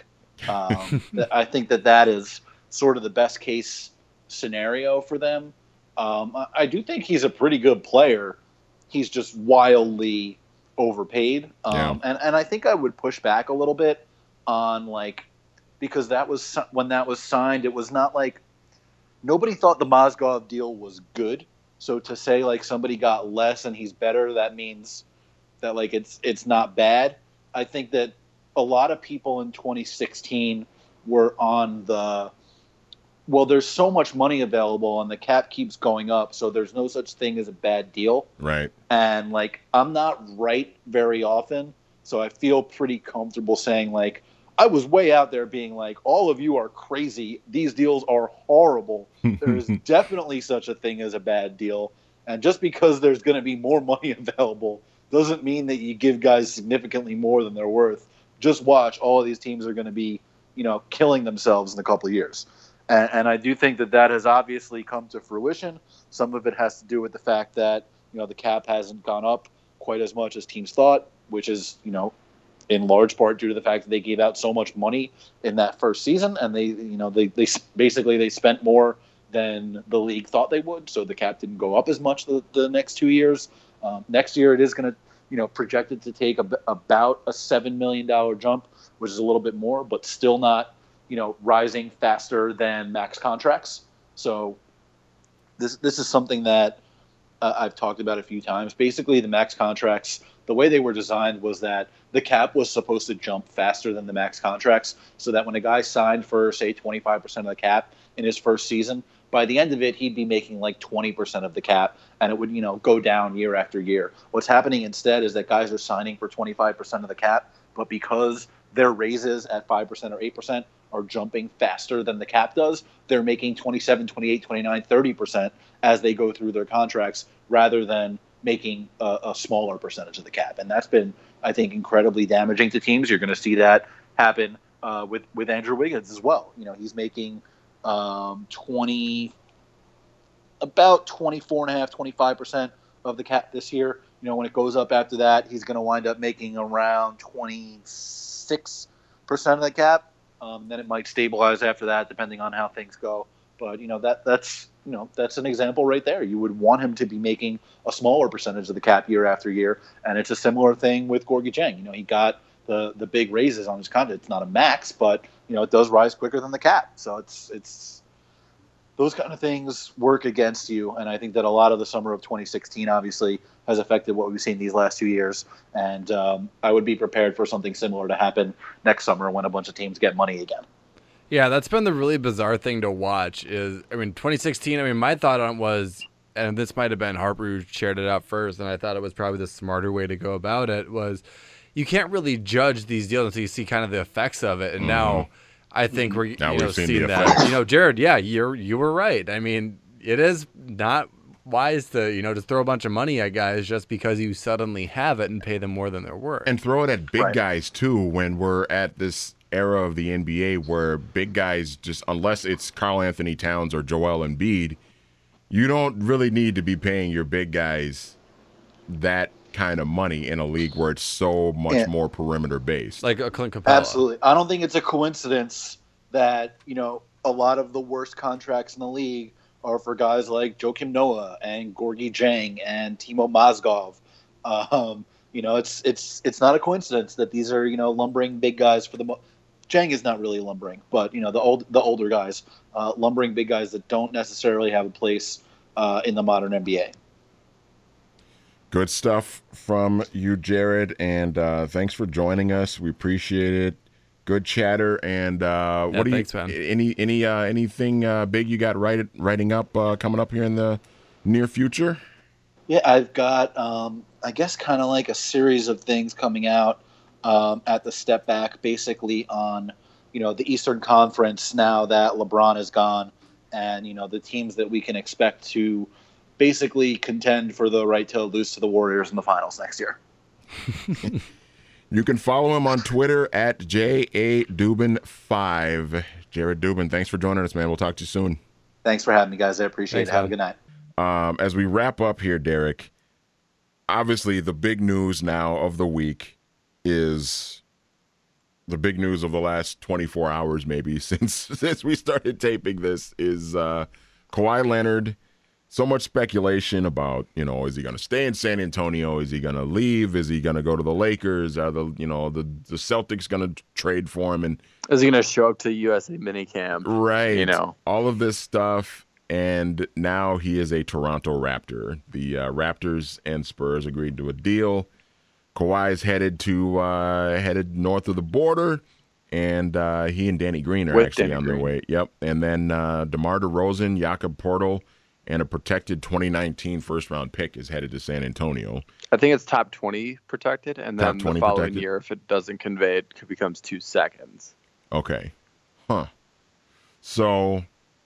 I think that is sort of the best case scenario for them. I do think he's a pretty good player. He's just wildly overpaid. And I think I would push back a little bit on because that was when that was signed, it was not like nobody thought the Mozgov deal was good. So to say somebody got less and he's better, that means that it's not bad. I think that a lot of people in 2016 were on there's so much money available and the cap keeps going up, so there's no such thing as a bad deal. Right. And I'm not right very often, so I feel pretty comfortable saying I was way out there being all of you are crazy. These deals are horrible. There is definitely such a thing as a bad deal. And just because there's going to be more money available doesn't mean that you give guys significantly more than they're worth. Just watch. All of these teams are going to be, killing themselves in a couple of years. And I do think that has obviously come to fruition. Some of it has to do with the fact that, the cap hasn't gone up quite as much as teams thought, which is, in large part due to the fact that they gave out so much money in that first season, and they spent more than the league thought they would, so the cap didn't go up as much the next 2 years. Next year it is going to, projected to take about a $7 million jump, which is a little bit more, but still not, rising faster than max contracts. So this is something that I've talked about a few times. Basically, the max contracts, the way they were designed was that the cap was supposed to jump faster than the max contracts, so that when a guy signed for, say, 25% of the cap in his first season, by the end of it, he'd be making 20% of the cap, and it would, go down year after year. What's happening instead is that guys are signing for 25% of the cap, but because their raises at 5% or 8% are jumping faster than the cap does. They're making 27, 28, 29, 30% as they go through their contracts rather than making a smaller percentage of the cap. And that's been, I think, incredibly damaging to teams. You're going to see that happen with Andrew Wiggins as well. You know, he's making about 24.5%, 25% of the cap this year. You know, when it goes up after that, he's going to wind up making around 26% of the cap. Then it might stabilize after that, depending on how things go. But that's an example right there. You would want him to be making a smaller percentage of the cap year after year, and it's a similar thing with Gorgui Dieng. You know, he got the big raises on his contract. It's not a max, but it does rise quicker than the cap. So it's those kind of things work against you, and I think that a lot of the summer of 2016 obviously has affected what we've seen these last 2 years. And I would be prepared for something similar to happen next summer when a bunch of teams get money again. Yeah, that's been the really bizarre thing to watch is, 2016, my thought on it was, and this might have been Harper who shared it out first, and I thought it was probably the smarter way to go about it, was you can't really judge these deals until you see kind of the effects of it. And now I think we're seeing that. Jared, yeah, you were right. It is not wise to, just throw a bunch of money at guys just because you suddenly have it and pay them more than they're worth. And throw it at big guys, too, when we're at this era of the NBA where big guys just, unless it's Karl Anthony Towns or Joel Embiid, you don't really need to be paying your big guys that kind of money in a league where it's so much more perimeter based. Like a Clint Capella. Absolutely. I don't think it's a coincidence that, a lot of the worst contracts in the league are for guys like Joakim Noah and Gorgui Dieng and Timo Mozgov. It's not a coincidence that these are, lumbering big guys for the Dieng is not really lumbering, but the older guys, lumbering big guys that don't necessarily have a place in the modern NBA. Good stuff from you, Jared, and thanks for joining us. We appreciate it. Good chatter, and thanks, man. Anything big you got writing up coming up here in the near future? Yeah, I've got I guess kind of like a series of things coming out at the Step Back, basically on the Eastern Conference now that LeBron is gone, and the teams that we can expect to basically contend for the right to lose to the Warriors in the finals next year. You can follow him on Twitter at JADubin5. Jared Dubin, thanks for joining us, man. We'll talk to you soon. Thanks for having me, guys. I appreciate it. Have a good night. As we wrap up here, Derek, obviously the big news now of the week is the big news of the last 24 hours maybe since we started taping this is Kawhi Leonard. So much speculation about, is he going to stay in San Antonio? Is he going to leave? Is he going to go to the Lakers? Are the Celtics going to trade for him? And is he going to show up to USA minicamp? Right. All of this stuff. And now he is a Toronto Raptor. The Raptors and Spurs agreed to a deal. Kawhi's headed north of the border, and he and Danny Green are actually on their way. Yep. And then DeMar DeRozan, Jakob Poeltl, and a protected 2019 first-round pick is headed to San Antonio. I think it's top 20 protected, and then the following year, if it doesn't convey, it becomes 2 seconds. Okay. Huh. So,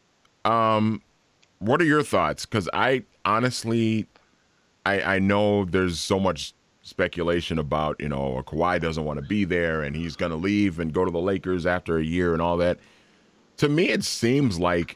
what are your thoughts? Because I honestly, I know there's so much speculation about, Kawhi doesn't want to be there, and he's going to leave and go to the Lakers after a year and all that. To me, it seems like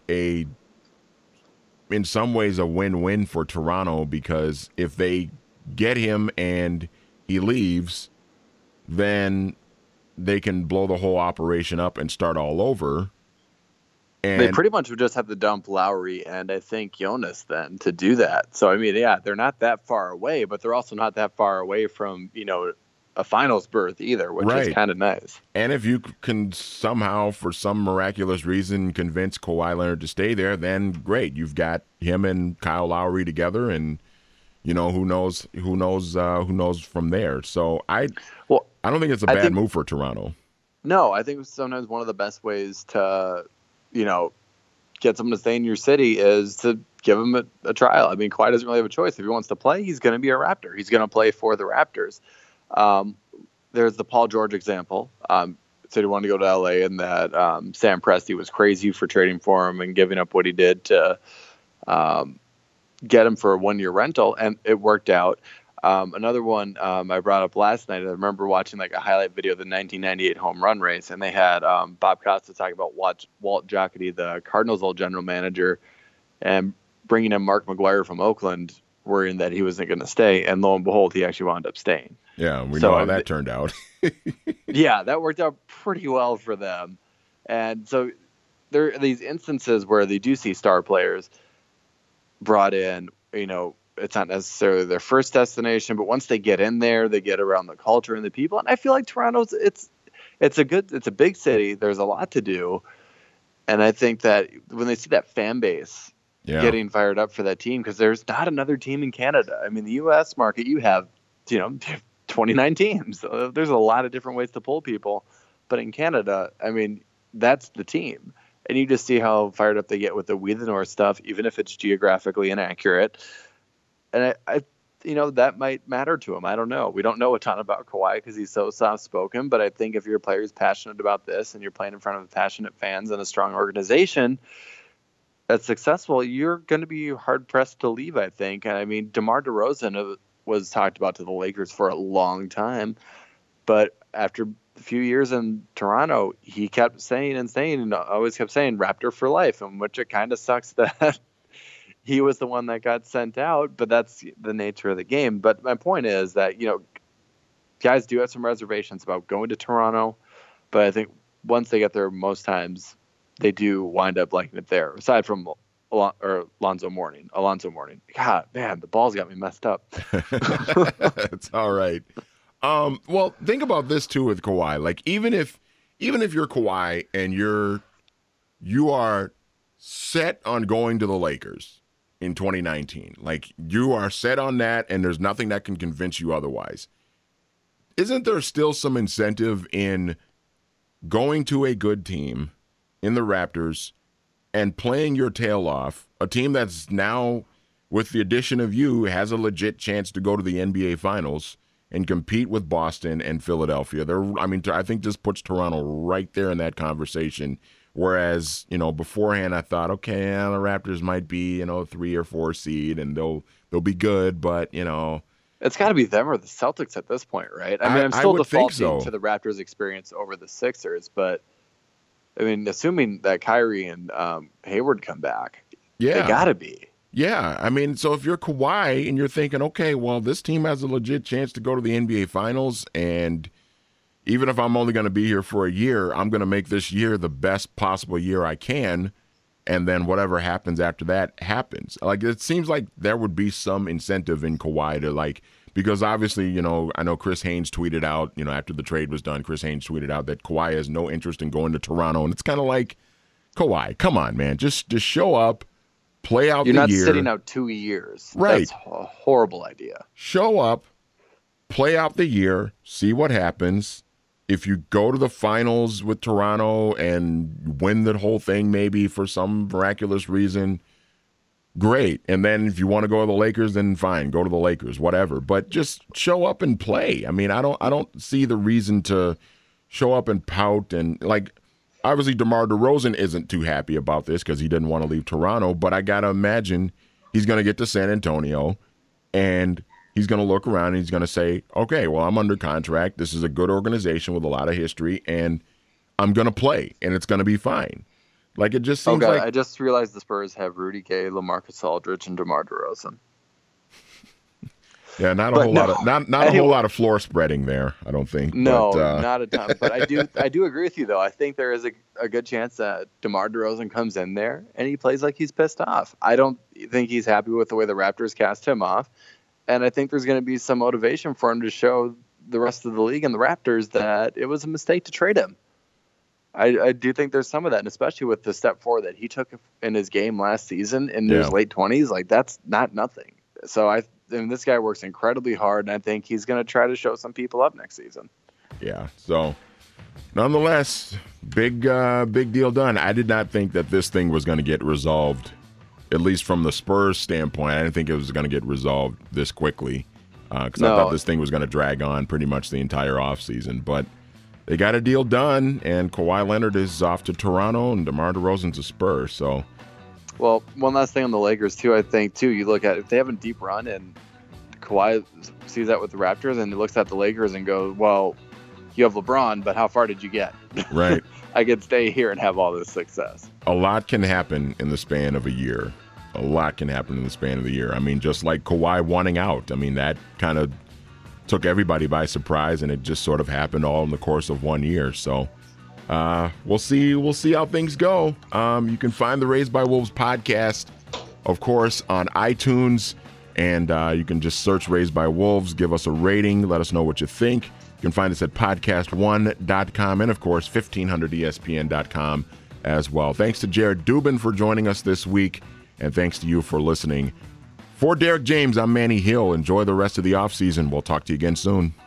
in some ways a win-win for Toronto, because if they get him and he leaves, then they can blow the whole operation up and start all over. And they pretty much would just have to dump Lowry and I think Jonas then to do that. So, they're not that far away, but they're also not that far away from, a finals berth either, which is kind of nice. And if you can somehow, for some miraculous reason, convince Kawhi Leonard to stay there, then great. You've got him and Kyle Lowry together, and who knows from there. So I don't think it's a bad move for Toronto. No, I think sometimes one of the best ways to get someone to stay in your city is to give him a trial. Kawhi doesn't really have a choice. If he wants to play, he's going to be a Raptor. He's going to play for the Raptors. There's the Paul George example. said he wanted to go to LA, and that Sam Presti was crazy for trading for him and giving up what he did to get him for a 1-year rental, and it worked out. Another one I brought up last night, I remember watching like a highlight video of the 1998 home run race, and they had Bob Costa talking about Walt Jocketty, the Cardinals' old general manager, and bringing in Mark McGwire from Oakland, worrying that he wasn't going to stay, and lo and behold, he actually wound up staying. Yeah, we know how that turned out. Yeah, that worked out pretty well for them. And so there are these instances where they do see star players brought in, it's not necessarily their first destination, but once they get in there, they get around the culture and the people. And I feel like Toronto's it's a big city. There's a lot to do. And I think that when they see that fan base getting fired up for that team, because there's not another team in Canada. I mean, the U.S. market, you have 29 teams. So there's a lot of different ways to pull people. But in Canada, I mean, that's the team. And you just see how fired up they get with the We the North stuff, even if it's geographically inaccurate. And I that might matter to him. I don't know. We don't know a ton about Kawhi because he's so soft-spoken. But I think if your player is passionate about this and you're playing in front of passionate fans and a strong organization that's successful, you're going to be hard-pressed to leave, I think. And I mean, DeMar DeRozan was talked about to the Lakers for a long time. But after a few years in Toronto, he kept saying and always kept saying Raptor for life, and which it kind of sucks that he was the one that got sent out, but that's the nature of the game. But my point is that, guys do have some reservations about going to Toronto, but I think once they get there, most times they do wind up liking it there, aside from Alonzo Mourning. God, man, the balls got me messed up. It's all right. Well, think about this too with Kawhi. Like even if you're Kawhi and you are set on going to the Lakers in 2019, like you are set on that, and there's nothing that can convince you otherwise. Isn't there still some incentive in going to a good team in the Raptors and playing your tail off, a team that's now, with the addition of you, has a legit chance to go to the NBA Finals and compete with Boston and Philadelphia? I think this puts Toronto right there in that conversation. Whereas, beforehand I thought, okay, the Raptors might be, 3 or 4 seed and they'll be good, but it's got to be them or the Celtics at this point, right? I mean, I'm still defaulting to the Raptors experience over the Sixers, but I mean, assuming that Kyrie and Hayward come back, they got to be. Yeah, I mean, so if you're Kawhi and you're thinking, okay, well, this team has a legit chance to go to the NBA Finals, and even if I'm only going to be here for a year, I'm going to make this year the best possible year I can, and then whatever happens after that happens. Like, it seems like there would be some incentive in Kawhi to, because obviously, I know Chris Haynes tweeted out, after the trade was done, Chris Haynes tweeted out that Kawhi has no interest in going to Toronto, and it's kind of like, Kawhi, come on, man, just show up, play out the year. You're not sitting out 2 years. Right. That's a horrible idea. Show up, play out the year, see what happens. If you go to the finals with Toronto and win the whole thing maybe for some miraculous reason, great. And then if you want to go to the Lakers, then fine, go to the Lakers, whatever. But just show up and play. I mean, I don't see the reason to show up and pout. And, obviously DeMar DeRozan isn't too happy about this because he didn't want to leave Toronto, but I got to imagine he's going to get to San Antonio and he's going to look around and he's going to say, okay, well, I'm under contract. This is a good organization with a lot of history, and I'm going to play, and it's going to be fine. It just seems like... I just realized the Spurs have Rudy Gay, LaMarcus Aldridge, and DeMar DeRozan. Yeah, not a whole lot of floor spreading there, I don't think. No, not a ton. But I do agree with you, though. I think there is a good chance that DeMar DeRozan comes in there and he plays like he's pissed off. I don't think he's happy with the way the Raptors cast him off. And I think there's going to be some motivation for him to show the rest of the league and the Raptors that it was a mistake to trade him. I do think there's some of that, and especially with the step forward that he took in his game last season in his late 20s. That's not nothing. So this guy works incredibly hard, and I think he's going to try to show some people up next season. Yeah. So, nonetheless, big deal done. I did not think that this thing was going to get resolved, at least from the Spurs standpoint. I didn't think it was going to get resolved this quickly because I thought this thing was going to drag on pretty much the entire offseason. But they got a deal done, and Kawhi Leonard is off to Toronto, and DeMar DeRozan's a Spur. So, well, one last thing on the Lakers too. I think too, you look at if they have a deep run, and Kawhi sees that with the Raptors, and he looks at the Lakers and goes, "Well, you have LeBron, but how far did you get?" Right. I could stay here and have all this success. A lot can happen in the span of a year. A lot can happen in the span of the year. I mean, just like Kawhi wanting out. I mean, that kind of took everybody by surprise, and it just sort of happened all in the course of 1 year. So we'll see. We'll see how things go. You can find the Raised by Wolves podcast, of course, on iTunes, and you can just search Raised by Wolves. Give us a rating. Let us know what you think. You can find us at podcast1.com and, of course, 1500ESPN.com as well. Thanks to Jared Dubin for joining us this week, and thanks to you for listening. For Derek James, I'm Manny Hill. Enjoy the rest of the offseason. We'll talk to you again soon.